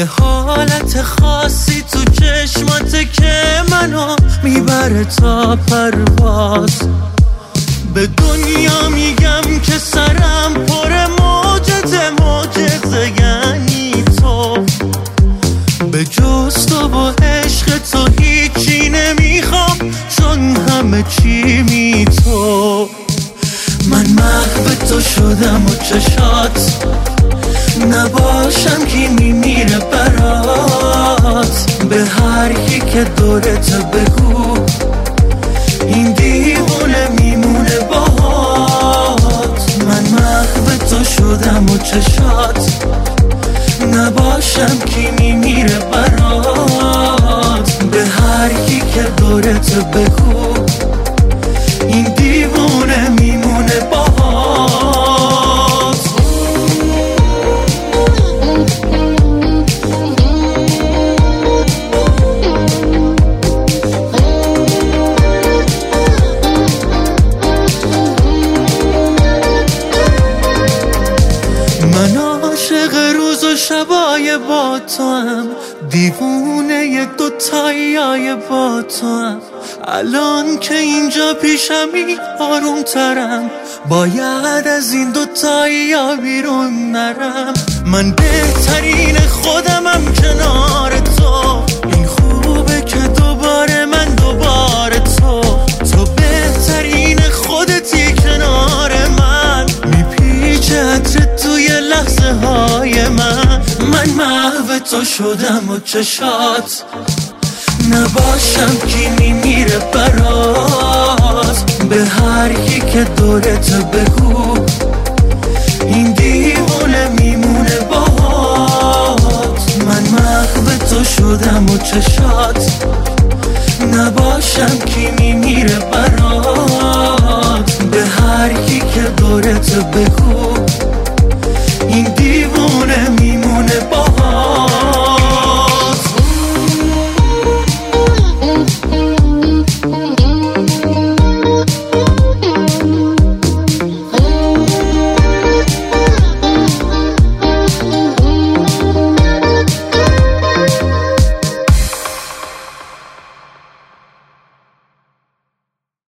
یه حالت خاصی تو چشماته که منو میبره تا پرواز. به دنیا میگم که سرم پر معجزه یعنی تو. به جز تو و عشق تو هیچی نمیخوام، چون همه چی می تو. من محو تو شدم و چشات نباشم کی میمیره برات. به هر کی که دورت بگو این دیوونه میمونه باهات. من محو تو شدم و چشات نباشم کی میمیره برات. به هر کی که دورت بگو این دیوونه میمونه باهات. من عاشق روز و شبای با تو هم، دیوونه دوتایی با تو هم. الان که اینجا پیشمی آروم ترم، باید از این دوتایی بیرون نرم. من بهترین خودمم کنار تو، این خوبه که دوباره من دوباره تو. تو بهترین خودتی کنار من، میپیچه عطرت توی لحظه های من. من محو تو شدم و چشات نباشم کی میمیره برات. به هر کی که دورت بگو این دیوونه میمونه باهات. من محو تو شدم و چشات نباشم کی میمیره برات. به هر کی که دورت بگو این دیوونه